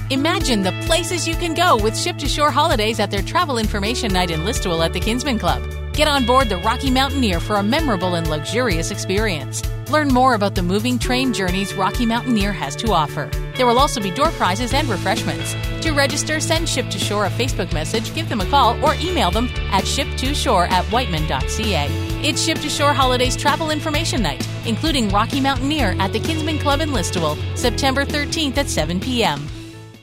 Imagine the places you can go with Ship to Shore Holidays at their Travel Information Night in Listowel at the Kinsman Club. Get on board the Rocky Mountaineer for a memorable and luxurious experience. Learn more about the moving train journeys Rocky Mountaineer has to offer. There will also be door prizes and refreshments. To register, send Ship to Shore a Facebook message, give them a call, or email them at ship2shore@whiteman.ca. It's Ship to Shore Holidays Travel Information Night, including Rocky Mountaineer at the Kinsman Club in Listowel, September 13th at 7 p.m.